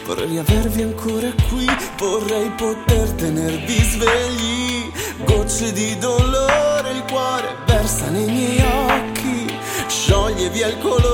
Vorrei riavervi ancora qui, vorrei poter tenervi svegli. Gocce di dolore, il cuore versa nei miei occhi, scioglie via il colore